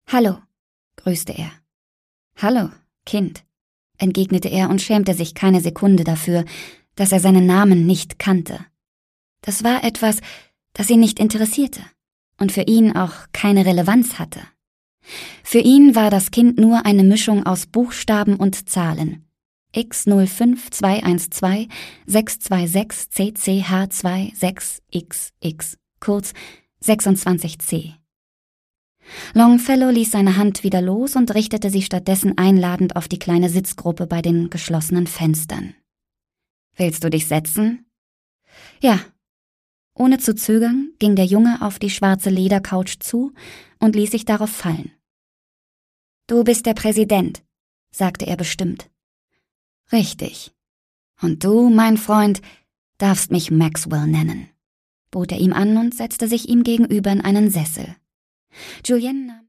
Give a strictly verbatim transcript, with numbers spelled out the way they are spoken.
»Hallo«, grüßte er. »Hallo, Kind«, entgegnete er und schämte sich keine Sekunde dafür, dass er seinen Namen nicht kannte. Das war etwas, das ihn nicht interessierte und für ihn auch keine Relevanz hatte. Für ihn war das Kind nur eine Mischung aus Buchstaben und Zahlen. X null fünf zwei eins zwei sechs zwei sechs C C H zwei sechs X X, kurz sechsundzwanzig C. Longfellow ließ seine Hand wieder los und richtete sie stattdessen einladend auf die kleine Sitzgruppe bei den geschlossenen Fenstern. »Willst du dich setzen?« »Ja.« Ohne zu zögern ging der Junge auf die schwarze Ledercouch zu und ließ sich darauf fallen. »Du bist der Präsident«, sagte er bestimmt. »Richtig. Und du, mein Freund, darfst mich Maxwell nennen«, bot er ihm an und setzte sich ihm gegenüber in einen Sessel. Julienne nahm